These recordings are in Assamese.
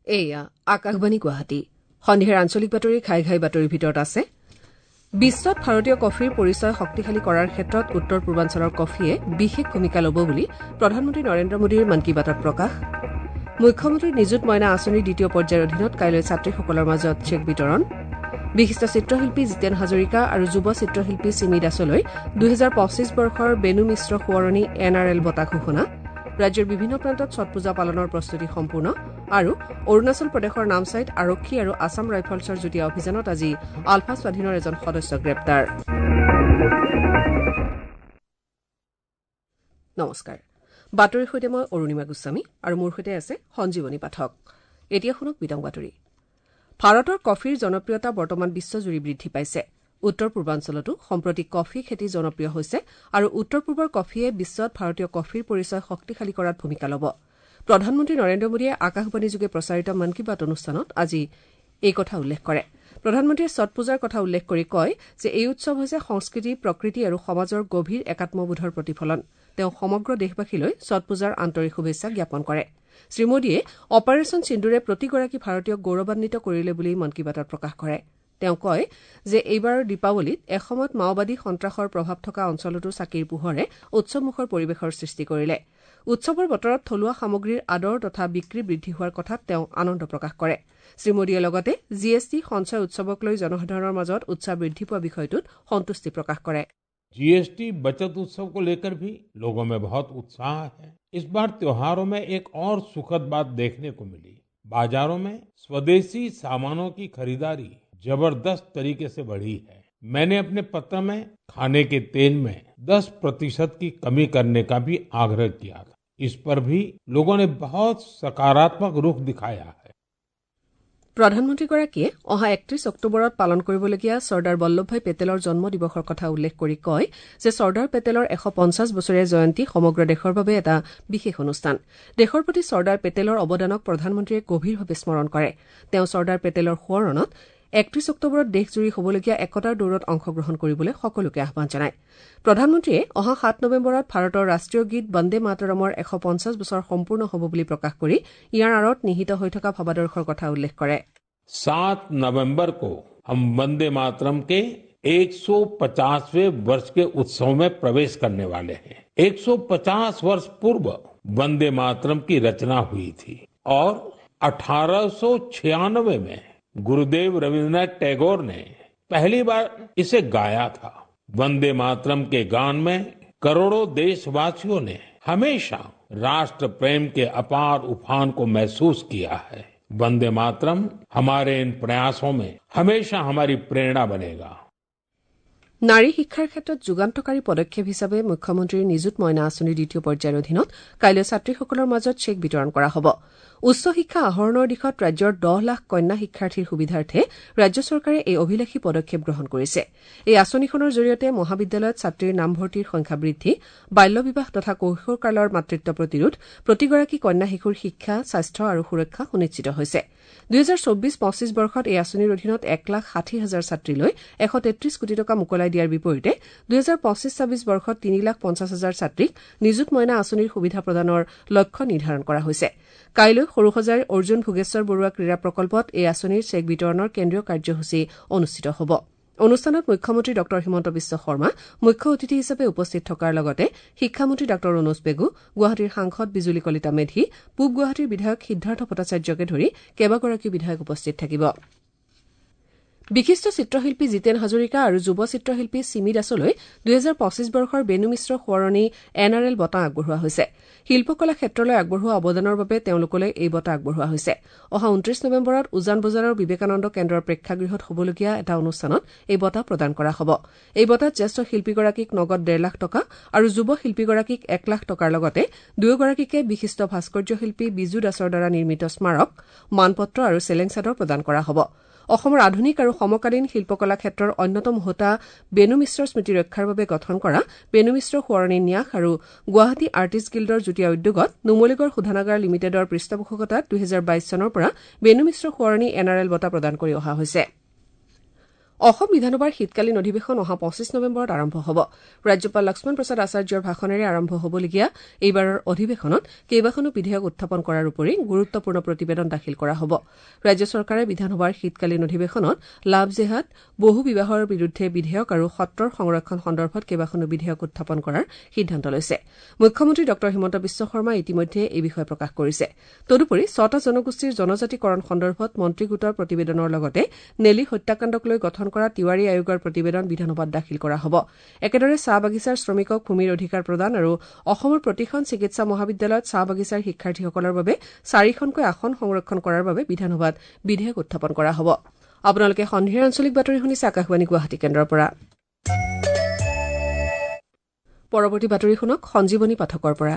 এয়া আকাশবাণী গুৱাহাটী সন্ধিয়াৰ আঞ্চলিক বাতৰি ঘাই ঘাই বাতৰিৰ ভিতৰত আছে বিশ্বত ভাৰতীয় কফিৰ পৰিচয় শক্তিশালী কৰাৰ ক্ষেত্ৰত উত্তৰ পূৰ্বাঞ্চলৰ কফিয়ে বিশেষ ভূমিকা ল'ব বুলি প্ৰধানমন্ত্ৰী নৰেন্দ্ৰ মোদীৰ মন কী বাতত প্ৰকাশ মুখ্যমন্ত্ৰী নিযুত মইনা আঁচনিৰ দ্বিতীয় পৰ্যায়ৰ অধীনত কাইলৈ ছাত্ৰীসকলৰ মাজত চেক বিতৰণ বিশিষ্ট চিত্ৰশিল্পী জিতেন হাজৰিকা আৰু যুৱ চিত্ৰশিল্পী চিমি দাসলৈ 2025 বৰ্ষৰ বেনু মিশ্ৰ সোঁৱৰণী NRL বঁটা ঘোষণা ৰাজ্যৰ বিভিন্ন প্ৰান্তত ছট পূজা পালনৰ প্ৰস্তুতি সম্পূৰ্ণ আৰু অৰুণাচল প্ৰদেশৰ নামচাইত আৰক্ষী আৰু আছাম ৰাইফলছৰ যুটীয়া অভিযানত আজি আলফা স্বাধীনৰ এজন সদস্য গ্ৰেপ্তাৰ নমস্কাৰ বাতৰিৰ সৈতে মই অৰুণিমা গোস্বামী আৰু মোৰ সৈতে আছে সঞ্জীৱনী পাঠক এতিয়া শুনক বিতং বাতৰি ভাৰতৰ কফিৰ জনপ্ৰিয়তা বৰ্তমান বিশ্বজুৰি বৃদ্ধি পাইছে উত্তৰ পূৰ্বাঞ্চলতো সম্প্ৰতি কফি খেতি জনপ্ৰিয় হৈছে আৰু উত্তৰ পূৰ্বৰ কফিয়ে বিশ্বত ভাৰতীয় কফিৰ পৰিচয় শক্তিশালী কৰাত ভূমিকা ল'ব প্ৰধানমন্ত্ৰী নৰেন্দ্ৰ মোদীয়ে আকাশবাণীযোগে প্ৰচাৰিত মন কী বাত অনুষ্ঠানত আজি এই কথা উল্লেখ কৰে প্ৰধানমন্ত্ৰীয়ে ছট পূজাৰ কথা উল্লেখ কৰি কয় যে এই উৎসৱ হৈছে সংস্কৃতি প্ৰকৃতি আৰু সমাজৰ গভীৰ একাত্মবোধৰ প্ৰতিফলন তেওঁ সমগ্ৰ দেশবাসীলৈ ছট পূজাৰ আন্তৰিক শুভেচ্ছা জ্ঞাপন কৰে শ্ৰীমোদীয়ে অপাৰেশ্যন সিন্দুৰে প্ৰতিগৰাকী ভাৰতীয়ক গৌৰৱান্বিত কৰিলে বুলি মন কী বাতত প্ৰকাশ কৰে তেওঁ কয় যে এইবাৰৰ দীপাৱলীত এসময়ত মাওবাদী সন্ত্ৰাসৰ প্ৰভাৱ থকা অঞ্চলতো চাকিৰ পোহৰে উৎসৱমুখৰ পৰিৱেশৰ সৃষ্টি কৰিলে উৎসৱৰ বতৰত থলুৱা সামগ্ৰীৰ আদৰ তথা বিক্ৰী বৃদ্ধি হোৱাৰ কথাত তেওঁ আনন্দ প্ৰকাশ কৰে শ্ৰীমোদীয়ে লগতে GST সঞ্চয় উৎসৱক লৈ জনসাধাৰণৰ মাজত উৎসাহ বৃদ্ধি পোৱা বিষয়টোত সন্তুষ্টি প্ৰকাশ কৰে GST बचत उत्सव को लेकर भी लोगों में बहुत उत्साह है इस बार त्योहारों में एक और सुखद बात देखने को मिली बाजारों में स्वदेशी सामानों की खरीदारी जबरदस्त तरीके से बढ़ी है मैंने अपने पत्र में खाने के तेल में 10% की कमी करने का भी आग्रह किया था इस पर भी लोगों ने बहुत सकारात्मक रुख दिखाया है প্ৰধানমন্ত্ৰীগৰাকীয়ে অহা 31 অক্টোবৰত পালন কৰিবলগীয়া চৰ্দাৰ বল্লভভাই পেটেলৰ জন্ম দিৱসৰ কথা উল্লেখ কৰি কয় যে চৰ্দাৰ পেটেলৰ 150 বছৰীয়া জয়ন্তী সমগ্ৰ দেশৰ বাবে এটা বিশেষ অনুষ্ঠান দেশৰ প্ৰতি চৰ্দাৰ পেটেলৰ অৱদানক প্ৰধানমন্ত্ৰীয়ে গভীৰভাৱে স্মৰণ কৰে তেওঁ চৰ্দাৰ পেটেলৰ সোঁৱৰণত 31 অক্টোবৰত দেশজুৰি হ'বলগীয়া একতাৰ দৌৰত অংশগ্ৰহণ কৰিবলৈ সকলোকে আহ্বান জনায় প্ৰধানমন্ত্ৰীয়ে অহা 7 নৱেম্বৰত ভাৰতৰ ৰাষ্ট্ৰীয় গীত বন্দে মাতৰমৰ 150 বছৰ সম্পূৰ্ণ হ'ব বুলি প্ৰকাশ কৰি ইয়াৰ আঁৰত নিহিত হৈ থকা ভাৱাদৰ্শৰ কথা উল্লেখ কৰে 7 नवंबर को हम वंदे मातरम के 150वें वर्ष के उत्सव में प्रवेश करने वाले हैं 150 वर्ष पूर्व वंदे मातरम की रचना हुई थी और 1896 में गुरुदेव रविन्द्रनाथ टैगोर ने पहली बार इसे गाया था वंदे मातरम के गान में करोड़ों देशवासियों ने हमेशा राष्ट्र प्रेम के अपार उफान को महसूस किया है वंदे मातरम हमारे इन प्रयासों में हमेशा हमारी प्रेरणा बनेगा নাৰী শিক্ষাৰ ক্ষেত্ৰত যুগান্তকাৰী পদক্ষেপ হিচাপে মুখ্যমন্ত্ৰীৰ নিযুত মইনা আঁচনিৰ দ্বিতীয় পৰ্যায়ৰ অধীনত কাইলৈ ছাত্ৰীসকলৰ মাজত চেক বিতৰণ কৰা হ'ব উচ্চ শিক্ষা আহৰণৰ দিশত ৰাজ্যৰ 10 লাখ কন্যা শিক্ষাৰ্থীৰ সুবিধাৰ্থে ৰাজ্য চৰকাৰে এই অভিলাষী পদক্ষেপ গ্ৰহণ কৰিছে এই আঁচনিখনৰ জৰিয়তে মহাবিদ্যালয়ত ছাত্ৰীৰ নামভৰ্তিৰ সংখ্যা বৃদ্ধি বাল্য বিবাহ তথা কৈশোৰকালৰ মাতৃত্ব প্ৰতিৰোধ প্ৰতিগৰাকী কন্যা শিশুৰ শিক্ষা স্বাস্থ্য আৰু সুৰক্ষা সুনিশ্চিত হৈছে 2024-25 বৰ্ষত এই আঁচনিৰ অধীনত 1,60,000 ছাত্ৰীলৈ 133 কোটি টকা মুকলাই দিয়াৰ বিপৰীতে 2025-26 বৰ্ষত 3,50,000 ছাত্ৰীক নিযুত মইনা আঁচনিৰ সুবিধা প্ৰদানৰ লক্ষ্য নিৰ্ধাৰণ কৰা হৈছে কাইলৈ সৰুসজাইৰ অৰ্জুন ভোগেশ্বৰ বৰুৱা ক্ৰীড়া প্ৰকল্পত এই আঁচনিৰ চেক বিতৰণৰ কেন্দ্ৰীয় কাৰ্যসূচী অনুষ্ঠিত হ'ব অনুষ্ঠানত মুখ্যমন্ত্ৰী ড হিমন্ত বিশ্ব শৰ্মা মুখ্য অতিথি হিচাপে উপস্থিত থকাৰ লগতে শিক্ষামন্ত্ৰী ড অনুজ পেগু গুৱাহাটীৰ সাংসদ বিজুলী কলিতা মেধি পূব গুৱাহাটীৰ বিধায়ক সিদ্ধাৰ্থ ভট্টাচাৰ্যকে ধৰি কেইবাগৰাকীও বিধায়ক উপস্থিত থাকিব বিশিষ্ট চিত্ৰশিল্পী জিতেন হাজৰিকা আৰু যুৱ চিত্ৰশিল্পী চিমি দাসলৈ 2025 বৰ্ষৰ বেনু মিশ্ৰ সোঁৱৰণী NRL বঁটা আগবঢ়োৱা হৈছে শিল্পকলা ক্ষেত্ৰলৈ আগবঢ়োৱা অৱদানৰ বাবে তেওঁলোকলৈ এই বঁটা আগবঢ়োৱা হৈছে অহা 29 নৱেম্বৰত উজান বজাৰৰ বিবেকানন্দ কেন্দ্ৰৰ প্ৰেক্ষাগৃহত হ'বলগীয়া এটা অনুষ্ঠানত এই বঁটা প্ৰদান কৰা হ'ব এই বঁটাত জ্যেষ্ঠ শিল্পীগৰাকীক নগদ 1.5 লাখ টকা আৰু যুৱ শিল্পীগৰাকীক 1 লাখ টকাৰ লগতে দুয়োগৰাকীকে বিশিষ্ট ভাস্কৰ্য শিল্পী বিজু দাসৰ দ্বাৰা নিৰ্মিত স্মাৰক মানপত্ৰ আৰু চেলেং চাদৰ প্ৰদান কৰা হ'ব অসমৰ আধুনিক আৰু সমকালীন শিল্পকলা ক্ষেত্ৰৰ অন্যতম হোতা বেনু মিশ্ৰৰ স্মৃতি ৰক্ষাৰ বাবে গঠন কৰা বেনু মিশ্ৰ সোঁৱৰণী ন্যাস আৰু গুৱাহাটী আৰ্টিষ্ট গিল্ডৰ যুটীয়া উদ্যোগত নুমলীগড় শোধনাগাৰ লিমিটেডৰ পৃষ্ঠপোষকতাত 2022 চনৰ পৰা বেনু মিশ্ৰ সোঁৱৰণী NRL বঁটা প্ৰদান কৰি অহা হৈছে অসম বিধানসভাৰ শীতকালীন অধিৱেশন অহা 25 নৱেম্বৰত আৰম্ভ হ'ব। ৰাজ্যপাল লক্ষ্মণ প্ৰসাদ আচাৰ্যৰ ভাষণেৰে আৰম্ভ হ'বলগীয়া এইবাৰৰ অধিৱেশনত কেইবাখনো বিধেয়ক উত্থাপন কৰাৰ উপৰি গুৰুত্বপূৰ্ণ প্ৰতিবেদন দাখিল কৰা হ'ব। ৰাজ্য চৰকাৰে বিধানসভাৰ শীতকালীন অধিৱেশনত লাভ জেহাদ, বহু বিবাহৰ বিৰুদ্ধে বিধেয়ক আৰু সত্ৰৰ সংৰক্ষণ সন্দৰ্ভত কেইবাখনো বিধেয়ক উত্থাপন কৰাৰ সিদ্ধান্ত লৈছে। মুখ্যমন্ত্ৰী ড হিমন্ত বিশ্ব শৰ্মাই ইতিমধ্যে এই বিষয়ে প্ৰকাশ কৰিছে। তদুপৰি 6টা জনগোষ্ঠীৰ জনজাতিকৰণ সন্দৰ্ভত মন্ত্ৰী গোটৰ প্ৰতিবেদনৰ লগতে নেলী হত্যাকাণ্ডক লৈ গঠন কৰা তিৱাৰী আয়োগৰ প্ৰতিবেদন বিধানসভাত দাখিল কৰা হ'ব। একেদৰে চাহ বাগিচাৰ শ্ৰমিকক ভূমিৰ অধিকাৰ প্ৰদান আৰু অসমৰ প্ৰতিখন চিকিৎসা মহাবিদ্যালয়ত চাহ বাগিচাৰ শিক্ষাৰ্থীসকলৰ বাবে 4খনকৈ আসন সংৰক্ষণ কৰাৰ বাবে বিধানসভাত বিধেয়ক উত্থাপন কৰা হ'ব। আপোনালোকে সন্ধিয়াৰ আঞ্চলিক বাতৰি শুনিছে আকাশবাণী গুৱাহাটী কেন্দ্ৰৰ পৰা। পৰৱৰ্তী বাতৰি শুনক সঞ্জীৱনী পাঠকৰ পৰা।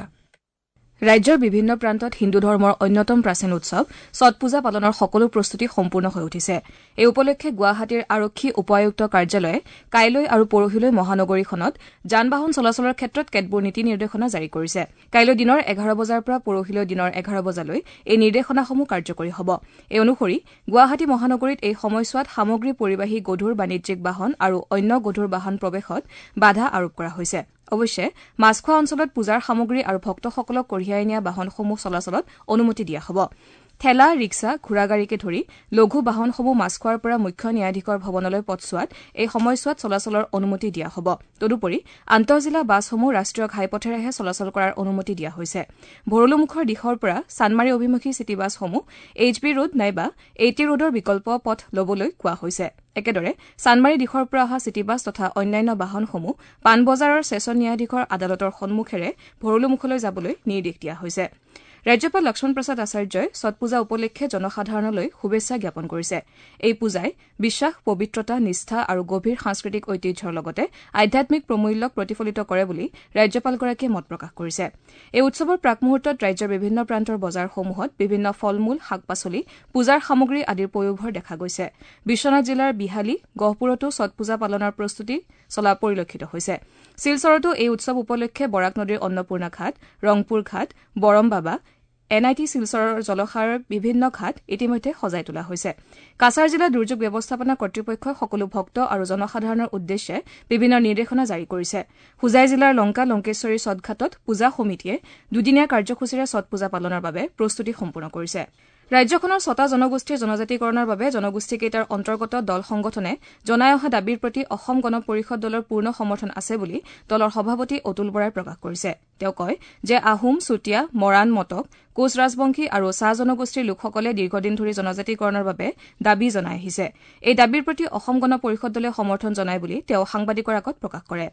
ৰাজ্যৰ বিভিন্ন প্ৰান্তত হিন্দু ধৰ্মৰ অন্যতম প্ৰাচীন উৎসৱ ছট পূজা পালনৰ সকলো প্ৰস্তুতি সম্পূৰ্ণ হৈ উঠিছে। এই উপলক্ষে গুৱাহাটীৰ আৰক্ষী উপ আয়ুক্ত কাৰ্যালয়ে কাইলৈ আৰু পৰহিলৈ মহানগৰীখনত যান বাহন চলাচলৰ ক্ষেত্ৰত কেতবোৰ নীতি নিৰ্দেশনা জাৰি কৰিছে। কাইলৈ দিনৰ 11 বজাৰ পৰা পৰহিলৈ দিনৰ 11 বজালৈ এই নিৰ্দেশনাসমূহ কাৰ্যকৰী হ'ব। এই অনুসৰি গুৱাহাটী মহানগৰীত এই সময়ছোৱাত সামগ্ৰী পৰিবাহী গধুৰ বাণিজ্যিক বাহন আৰু অন্য গধুৰ বাহন প্ৰৱেশত বাধা আৰোপ কৰা হৈছে। অৱশ্যে মাছখোৱা অঞ্চলত পূজাৰ সামগ্ৰী আৰু ভক্তসকলক কঢ়িয়াই নিয়া বাহনসমূহ চলাচলত অনুমতি দিয়া হ'ব। ঠেলা, ৰিক্সা, ঘোঁৰাগাড়ীকে ধৰি লঘু বাহনসমূহ মাছখোৱাৰ পৰা মুখ্য ন্যায়াধীশৰ ভৱনলৈ পথছোৱাত এই সময়ছোৱাত চলাচলৰ অনুমতি দিয়া হ'ব। তদুপৰি আন্তঃজিলা বাছসমূহ ৰাষ্ট্ৰীয় ঘাইপথেৰেহে চলাচল কৰাৰ অনুমতি দিয়া হৈছে। ভৰলুমুখৰ দিশৰ পৰা চানমাৰী অভিমুখী চিটি বাছসমূহ HB ৰোড নাইবা AT ৰোডৰ বিকল্প পথ ল'বলৈ কোৱা হৈছে। একেদৰে চানমাৰী দিশৰ পৰা অহা চিটি বাছ তথা অন্যান্য বাহনসমূহ পাণবজাৰৰ ছেছন ন্যায়াধীশৰ আদালতৰ সন্মুখেৰে ভৰলুমুখলৈ যাবলৈ নিৰ্দেশ দিয়া হৈছে। ৰাজ্যপাল লক্ষ্মণ প্ৰসাদ আচাৰ্যই ছট পূজা উপলক্ষে জনসাধাৰণলৈ শুভেচ্ছা জ্ঞাপন কৰিছে। এই পূজাই বিশ্বাস, পবিত্ৰতা, নিষ্ঠা আৰু গভীৰ সাংস্কৃতিক ঐতিহ্যৰ লগতে আধ্যাত্মিক প্ৰমূল্যক প্ৰতিফলিত কৰে বুলি ৰাজ্যপালগৰাকীয়ে মত প্ৰকাশ কৰিছে। এই উৎসৱৰ প্ৰাকমুহূৰ্তত ৰাজ্যৰ বিভিন্ন প্ৰান্তৰ বজাৰসমূহত বিভিন্ন ফল-মূল, শাক-পাচলি, পূজাৰ সামগ্ৰী আদিৰ পয়োভৰ দেখা গৈছে। বিশ্বনাথ জিলাৰ বিহালী, গহপুৰতো ছট পূজা পালনৰ প্ৰস্তুতি চলা পৰিলক্ষিত হৈছে। শিলচৰতো এই উৎসৱ উপলক্ষে বৰাক নদীৰ অন্নপূৰ্ণা ঘাট, ৰংপুৰ ঘাট, বৰম বাবা, NIT শিলচৰৰ জলসায়ৰ বিভিন্ন ঘাট ইতিমধ্যে সজাই তোলা হৈছে। কাছাৰ জিলা দুৰ্যোগ ব্যৱস্থাপনা কৰ্তৃপক্ষই সকলো ভক্ত আৰু জনসাধাৰণৰ উদ্দেশ্যে বিভিন্ন নিৰ্দেশনা জাৰি কৰিছে। হোজাই জিলাৰ লংকা লংকেশ্বৰী ছটঘাটত পূজা সমিতিয়ে দুদিনীয়া কাৰ্যসূচীৰে ছট পূজা পালনৰ বাবে প্ৰস্তুতি সম্পূৰ্ণ কৰিছে। ৰাজ্যখনৰ 6টা জনগোষ্ঠীৰ জনজাতিকৰণৰ বাবে জনগোষ্ঠীকেইটাৰ অন্তৰ্গত দল সংগঠনে জনাই অহা দাবীৰ প্ৰতি অসম গণ পৰিষদ দলৰ পূৰ্ণ সমৰ্থন আছে বুলি দলৰ সভাপতি অতুল বৰাই প্ৰকাশ কৰিছে। তেওঁ কয় যে আহোম, চুতীয়া, মৰাণ, মটক, কোচ ৰাজবংশী আৰু চাহ জনগোষ্ঠীৰ লোকসকলে দীৰ্ঘদিন ধৰি জনজাতিকৰণৰ বাবে দাবী জনাই আহিছে। এই দাবীৰ প্ৰতি অসম গণ পৰিষদ দলে সমৰ্থন জনায় বুলি তেওঁ সাংবাদিকৰ আগত প্ৰকাশ কৰে।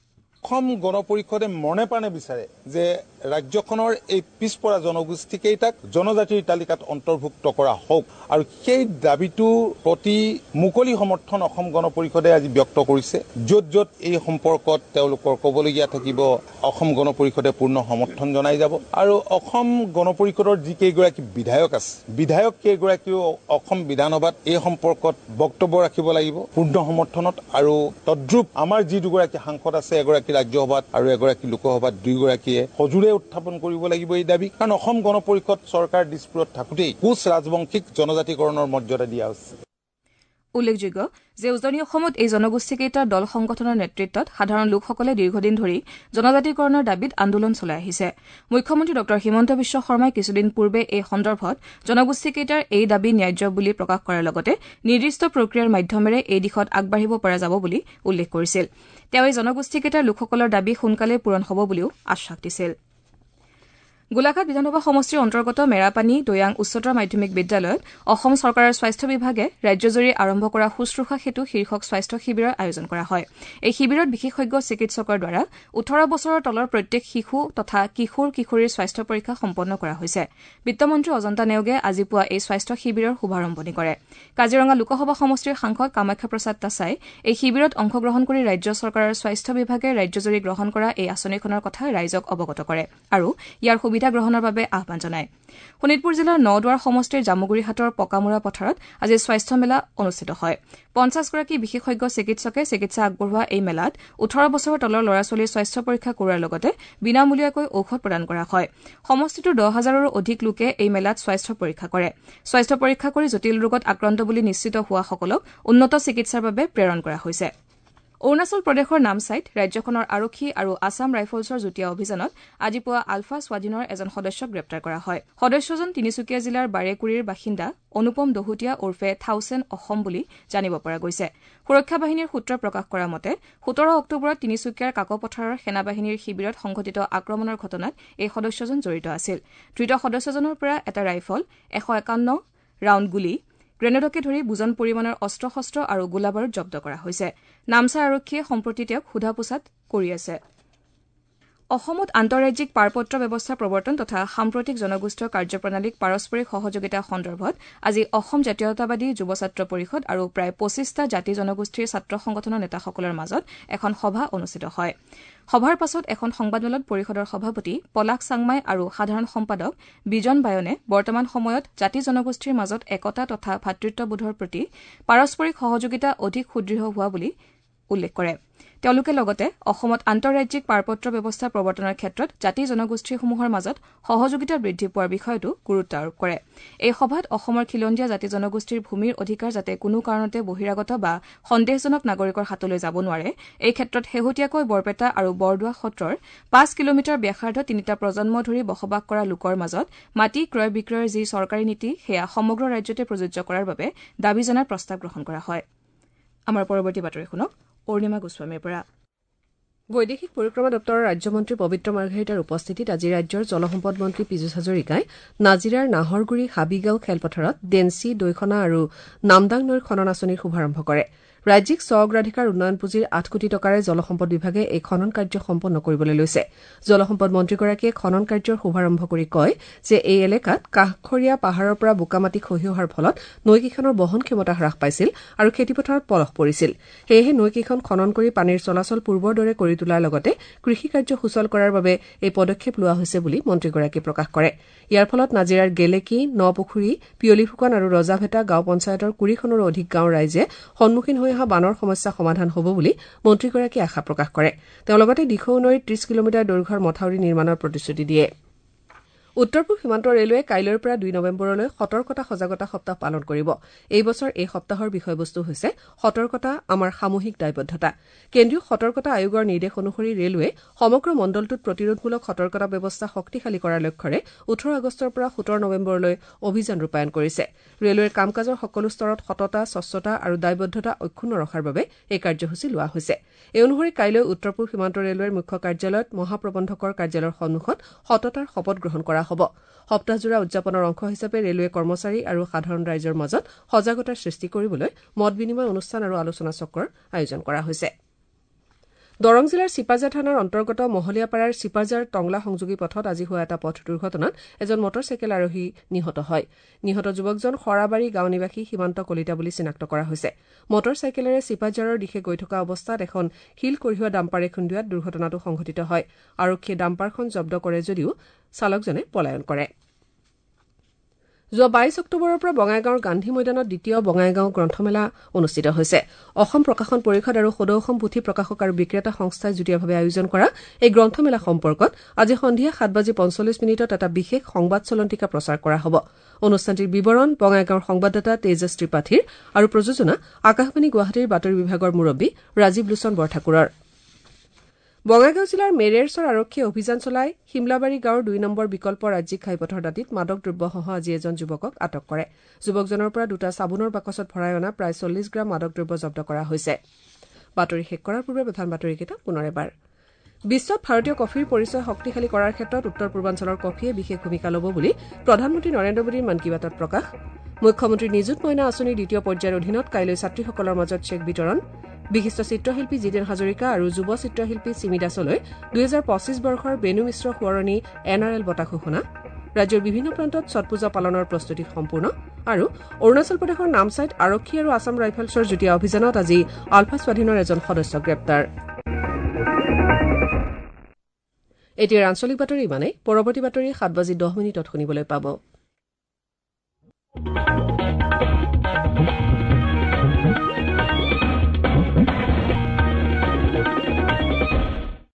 অসম গণ পৰিষদে মনে প্ৰাণে বিচাৰে যে ৰাজ্যখনৰ এই পিছপৰা জনগোষ্ঠীকেইটাক জনজাতিৰ তালিকাত অন্তৰ্ভুক্ত কৰা হওক আৰু সেই দাবীটোৰ প্ৰতি মুকলি সমৰ্থন অসম গণ পৰিষদে আজি ব্যক্ত কৰিছে। য'ত য'ত এই সম্পৰ্কত তেওঁলোকৰ ক'বলগীয়া থাকিব অসম গণ পৰিষদে পূৰ্ণ সমৰ্থন জনাই যাব। আৰু অসম গণ পৰিষদৰ যিকেইগৰাকী বিধায়ক আছে, বিধায়ক কেইগৰাকীও অসম বিধানসভাত এই সম্পৰ্কত বক্তব্য ৰাখিব লাগিব পূৰ্ণ সমৰ্থনত। আৰু তদ্ৰুপ আমাৰ যি দুগৰাকী সাংসদ আছে, এগৰাকী ৰাজ্যসভাত আৰু এগৰাকী লোকসভাত, দুয়োগৰাকীয়ে সজোৰে উত্থাপন কৰিব লাগিব এই দাবী। কাৰণ অসম গণ পৰিষদ চৰকাৰ দিছপুৰত থাকোঁতেই কোচ ৰাজবংশীক জনজাতিকৰণৰ মৰ্যাদা দিয়া হৈছে। উল্লেখযোগ্য যে উজনি অসমত এই জনগোষ্ঠীকেইটাৰ দল সংগঠনৰ নেতৃত্বত সাধাৰণ লোকসকলে দীৰ্ঘদিন ধৰি জনজাতিকৰণৰ দাবীত আন্দোলন চলাই আহিছে। মুখ্যমন্ত্ৰী ড হিমন্ত বিশ্ব শৰ্মাই কিছুদিন পূৰ্বে এই সন্দৰ্ভত জনগোষ্ঠীকেইটাৰ এই দাবী ন্যায্য বুলি প্ৰকাশ কৰাৰ লগতে নিৰ্দিষ্ট প্ৰক্ৰিয়াৰ মাধ্যমেৰে এই দিশত আগবাঢ়িব পৰা যাব বুলি উল্লেখ কৰিছিল। তেওঁ এই জনগোষ্ঠীকেইটাৰ লোকসকলৰ দাবী সোনকালে পূৰণ হ'ব বুলিও আশ্বাস দিছিল। গোলাঘাট বিধানসভা সমষ্টিৰ অন্তৰ্গত মেৰাপানী দৈয়াং উচ্চতৰ মাধ্যমিক বিদ্যালয়ত অসম চৰকাৰৰ স্বাস্থ্য বিভাগে ৰাজ্যজুৰি আৰম্ভ কৰা শুশ্ৰূষা সেতু শীৰ্ষক স্বাস্থ্য শিবিৰৰ আয়োজন কৰা হয়। এই শিবিৰত বিশেষজ্ঞ চিকিৎসকৰ দ্বাৰা 18 বছৰৰ তলৰ প্ৰত্যেক শিশু তথা কিশোৰ কিশোৰীৰ স্বাস্থ্য পৰীক্ষা সম্পন্ন কৰা হৈছে। বিত্তমন্ত্ৰী অজন্তা নেওগে আজি পুৱা এই স্বাস্থ্য শিবিৰৰ শুভাৰম্ভণি কৰে। কাজিৰঙা লোকসভা সমষ্টিৰ সাংসদ কামাখ্যা প্ৰসাদ তাছাই এই শিবিৰত অংশগ্ৰহণ কৰি ৰাজ্য চৰকাৰৰ স্বাস্থ্য বিভাগে ৰাজ্যজুৰি গ্ৰহণ কৰা এই আঁচনিখনৰ কথা ৰাইজক অৱগত কৰে আৰু ইয়াৰ সুবিধা বক্তৃতা গ্ৰহণৰ বাবে আহ্বান জনায় শোণিতপুৰ জিলাৰ নদুৱাৰ সমষ্টিৰ জামুগুৰিহাটৰ পকামুৰা পথাৰত আজি স্বাস্থ্য মেলা অনুষ্ঠিত হয় ৫০গৰাকী বিশেষজ্ঞ চিকিৎসকে চিকিৎসা আগবঢ়োৱা এই মেলাত ১৮ বছৰৰ তলৰ ল'ৰা ছোৱালীৰ স্বাস্থ্য পৰীক্ষা কৰোৱাৰ লগতে বিনামূলীয়াকৈ ঔষধ প্ৰদান কৰা হয় সমষ্টিটোৰ ১০,০০০ৰো অধিক লোকে এই মেলাত স্বাস্থ্য পৰীক্ষা কৰে স্বাস্থ্য পৰীক্ষা কৰি জটিল ৰোগত আক্ৰান্ত বুলি নিশ্চিত হোৱাসকলক উন্নত চিকিৎসাৰ বাবে প্ৰেৰণ কৰা হৈছে অৰুণাচল প্ৰদেশৰ নামচাইত ৰাজ্যখনৰ আৰক্ষী আৰু আছাম ৰাইফলছৰ যুটীয়া অভিযানত আজি পুৱা আলফা স্বাধীনৰ এজন সদস্যক গ্ৰেপ্তাৰ কৰা হয় সদস্যজন তিনিচুকীয়া জিলাৰ বাৰেকুৰিৰ বাসিন্দা অনুপম দহুতীয়া ওৰফে থাউচেণ্ড অসম বুলি জানিব পৰা গৈছে সুৰক্ষা বাহিনীৰ সূত্ৰই প্ৰকাশ কৰা মতে ১৭ অক্টোবৰত তিনিচুকীয়াৰ কাকপথাৰৰ সেনাবাহিনীৰ শিবিৰত সংঘটিত আক্ৰমণৰ ঘটনাত এই সদস্যজন জড়িত আছিল ধৃত সদস্যজনৰ পৰা এটা ৰাইফল ১৫১ ৰাউণ্ড গুলী গ্ৰেনেডকে ধৰি বুজন পৰিমাণৰ অস্ত্ৰ শস্ত্ৰ আৰু গোলাবাৰুদ জব্দ কৰা হৈছে নামচা আৰক্ষীয়ে সম্প্ৰতি তেওঁক সোধা পোছাত কৰি আছে অসমত আন্তঃৰাজ্যিক পাৰপত্ৰ ব্যৱস্থা প্ৰৱৰ্তন তথা সাম্প্ৰতিক জনগোষ্ঠীয় কাৰ্যপ্ৰণালীক পাৰস্পৰিক সহযোগিতা সন্দৰ্ভত আজি অসম জাতীয়তাবাদী যুৱ ছাত্ৰ পৰিষদ আৰু প্ৰায় ২৫টা জাতি জনগোষ্ঠীৰ ছাত্ৰ সংগঠনৰ নেতাসকলৰ মাজত এখন সভা অনুষ্ঠিত হয় সভাৰ পাছত এখন সংবাদমেলত পৰিষদৰ সভাপতি পলাশ চাংমাই আৰু সাধাৰণ সম্পাদক বিজন বায়নে বৰ্তমান সময়ত জাতি জনগোষ্ঠীৰ মাজত একতা তথা ভাতৃত্ববোধৰ প্ৰতি পাৰস্পৰিক সহযোগিতা অধিক সুদৃঢ় হোৱা বুলি উল্লেখ কৰে তেওঁলোকে লগতে অসমত আন্তঃৰাজ্যিক পাৰপত্ৰ ব্যৱস্থা প্ৰৱৰ্তনৰ ক্ষেত্ৰত জাতি জনগোষ্ঠীসমূহৰ মাজত সহযোগিতা বৃদ্ধি পোৱাৰ বিষয়টো গুৰুত্ব আৰোপ কৰে এই সভাত অসমৰ খিলঞ্জীয়া জাতি জনগোষ্ঠীৰ ভূমিৰ অধিকাৰ যাতে কোনো কাৰণতে বহিৰাগত বা সন্দেহজনক নাগৰিকৰ হাতলৈ যাব নোৱাৰে এই ক্ষেত্ৰত শেহতীয়াকৈ বৰপেটা আৰু বৰদোৱা সত্ৰৰ ৫ কিলোমিটাৰ ব্যাসাৰ্ধ ৩টা প্ৰজন্ম ধৰি বসবাস কৰা লোকৰ মাজত মাটি ক্ৰয় বিক্ৰয়ৰ যি চৰকাৰী নীতি সেয়া সমগ্ৰ ৰাজ্যতে প্ৰযোজ্য কৰাৰ বাবে দাবী জনাই প্ৰস্তাৱ গ্ৰহণ কৰা হয় আমাৰ পৰৱৰ্তী বাতৰি শুনক অৰুণিমা গোস্বামীৰ পৰা বৈদেশিক পৰিক্ৰমা দপ্তৰৰ ৰাজ্যমন্ত্ৰী পবিত্ৰ মাৰ্ঘেৰিটাৰ উপস্থিতিত আজি ৰাজ্যৰ জলসম্পদ মন্ত্ৰী পীযুষ হাজৰিকাই নাজিৰাৰ নাহৰগুৰি হাবিগাঁও খেলপথাৰত ডেন্সি দৈখনা আৰু নামদাং নৈৰ খনন আঁচনিৰ শুভাৰম্ভ কৰে ৰাজ্যিক স্ব অগ্ৰাধিকাৰ উন্নয়ন পুঁজিৰ ৮ কোটি টকাৰে জলসম্পদ বিভাগে এই খনন কাৰ্য সম্পন্ন কৰিবলৈ লৈছে জলসম্পদ মন্ত্ৰীগৰাকীয়ে খনন কাৰ্যৰ শুভাৰম্ভ কৰি কয় যে এই এলেকাত কাষৰীয়া পাহাৰৰ পৰা বোকামাটি খহি অহাৰ ফলত নৈকেইখনৰ বহন ক্ষমতা হ্ৰাস পাইছিল আৰু খেতিপথাৰত পলস পৰিছিল সেয়েহে নৈকেইখন খনন কৰি পানীৰ চলাচল পূৰ্বৰ দৰে কৰি তোলাৰ লগতে কৃষিকাৰ্য সুচল কৰাৰ বাবে এই পদক্ষেপ লোৱা হৈছে বুলি মন্ত্ৰীগৰাকীয়ে প্ৰকাশ কৰে ইয়াৰ ফলত নাজিৰাৰ গেলেকী নপুখুৰী পিয়লিফুকন আৰু ৰজাভেটা গাঁও পঞ্চায়তৰ ২০খনৰো অধিক গাঁৱৰ ৰাইজে সন্মুখীন হৈ অহা বানৰ সমস্যা সমাধান হ'ব বুলি মন্ত্ৰীগৰাকীয়ে আশা প্ৰকাশ কৰে তেওঁ লগতে দিখৌ নৈৰ ৩০ কিলোমিটাৰ দৈৰ্ঘ্যৰ মথাউৰি নিৰ্মাণৰ প্ৰতিশ্ৰুতি দিয়ে উত্তৰ পূব সীমান্ত ৰেলৱে কাইলৈৰ পৰা ২ নৱেম্বৰলৈ সতৰ্কতা সজাগতা সপ্তাহ পালন কৰিব এই বছৰ এই সপ্তাহৰ বিষয়বস্তু হৈছে সতৰ্কতা আমাৰ সামূহিক দায়বদ্ধতা কেন্দ্ৰীয় সতৰ্কতা আয়োগৰ নিৰ্দেশ অনুসৰি ৰেলৱে সমগ্ৰ মণ্ডলটোত প্ৰতিৰোধমূলক সতৰ্কতা ব্যৱস্থা শক্তিশালী কৰাৰ লক্ষ্যৰে ১৮ আগষ্টৰ পৰা ১৭ নৱেম্বৰলৈ অভিযান ৰূপায়ণ কৰিছে ৰেলৱেৰ কাম কাজৰ সকলো স্তৰত সততা স্বচ্ছতা আৰু দায়বদ্ধতা অক্ষুণ্ণ ৰখাৰ বাবে এই কাৰ্যসূচী লোৱা হৈছে এই অনুসৰি কাইলৈ উত্তৰ পূব সীমান্ত ৰেলৱেৰ মুখ্য কাৰ্যালয়ত মহাপ্ৰবন্ধকৰ কাৰ্যালয়ৰ সন্মুখত সততাৰ শপত গ্ৰহণ কৰা হ'ব সপ্তাহজোৰা উদযাপনৰ অংশ হিচাপে ৰেলৱে কৰ্মচাৰী আৰু সাধাৰণ ৰাইজৰ মাজত সজাগতাৰ সৃষ্টি কৰিবলৈ মত বিনিময় অনুষ্ঠান আৰু আলোচনা চক্ৰৰ আয়োজন কৰা হৈছে দৰং জিলাৰ চিপাজাৰ থানাৰ অন্তৰ্গত মহলীয়াপাৰাৰ চিপাজাৰ টংলা সংযোগী পথত আজি হোৱা এটা পথ দুৰ্ঘটনাত এজন মটৰচাইকেল আৰোহী নিহত হয় নিহত যুৱকজন খৰাবাৰী গাঁও নিবাসী সীমান্ত কলিতা বুলি চিনাক্ত কৰা হৈছে মটৰচাইকেলেৰে চিপাজাৰৰ দিশে গৈ থকা অৱস্থাত এখন শিল কঢ়িওৱা ডাম্পাৰে খুন্দিওৱাত দুৰ্ঘটনাটো সংঘটিত হয় আৰক্ষীয়ে ডাম্পাৰখন জব্দ কৰে যদিও চালকজনে পলায়ন কৰে যোৱা ২২ অক্টোবৰৰ পৰা বঙাইগাঁৱৰ গান্ধী ময়দানত দ্বিতীয় বঙাইগাঁও গ্ৰন্থমেলা অনুষ্ঠিত হৈছে অসম প্ৰকাশন পৰিষদ আৰু সদৌ অসম পুথি প্ৰকাশক আৰু বিক্ৰেতা সংস্থাই যুটীয়াভাৱে আয়োজন কৰা এই গ্ৰন্থমেলা সম্পৰ্কত আজি সন্ধিয়া ৭:৪৫ এটা বিশেষ সংবাদ চলন্তিকা প্ৰচাৰ কৰা হ'ব অনুষ্ঠানটিৰ বিৱৰণ বঙাইগাঁৱৰ সংবাদদাতা তেজস ত্ৰিপাঠীৰ আৰু প্ৰযোজনা আকাশবাণী গুৱাহাটীৰ বাতৰি বিভাগৰ মুৰব্বী ৰাজীৱ লোচন বৰঠাকুৰৰ বঙাইগাঁও জিলাৰ মেৰেৰছৰ আৰক্ষীয়ে অভিযান চলাই শিমলাবাৰী গাঁৱৰ ২ নম্বৰ বিকল্প ৰাজ্যিক ঘাইপথৰ দাঁতিত মাদক দ্ৰব্যসহ আজি এজন যুৱকক আটক কৰে যুৱকজনৰ পৰা ২টা চাবোনৰ বাকচত ভৰাই অনা প্ৰায় ৪০ গ্ৰাম মাদক দ্ৰব্য জব্দ কৰা হৈছে বাতৰি শেষ কৰাৰ পূৰ্বে প্ৰধান বাতৰিকেইটা পুনৰ এবাৰ বিশ্বত ভাৰতীয় কফিৰ পৰিচয় শক্তিশালী কৰাৰ ক্ষেত্ৰত উত্তৰ পূৰ্বাঞ্চলৰ কফিয়ে বিশেষ ভূমিকা ল'ব বুলি প্ৰধানমন্ত্ৰী নৰেন্দ্ৰ মোদীৰ মন কী বাতত প্ৰকাশ মুখ্যমন্ত্ৰী নিযুত মইনা আঁচনিৰ দ্বিতীয় পৰ্যায়ৰ অধীনত কাইলৈ ছাত্ৰীসকলৰ মাজত চেক বিতৰণ বিশিষ্ট চিত্ৰশিল্পী জিতেন হাজৰিকা আৰু যুৱ চিত্ৰশিল্পী চিমি দাসলৈ ২০২৫ বৰ্ষৰ বেনু মিশ্ৰ সোঁৱৰণী NRL বঁটা ঘোষণা ৰাজ্যৰ বিভিন্ন প্ৰান্তত ছট পূজা পালনৰ প্ৰস্তুতি সম্পূৰ্ণ আৰু অৰুণাচল প্ৰদেশৰ নামচাইত আৰক্ষী আৰু আছাম ৰাইফলছৰ যুটীয়া অভিযানত আজি আলফা স্বাধীনৰ এজন সদস্য গ্ৰেপ্তাৰ এতিয়া আঞ্চলিক বাতৰি ইমানেই পৰৱৰ্তী বাতৰি 7:10 শুনিবলৈ পাব।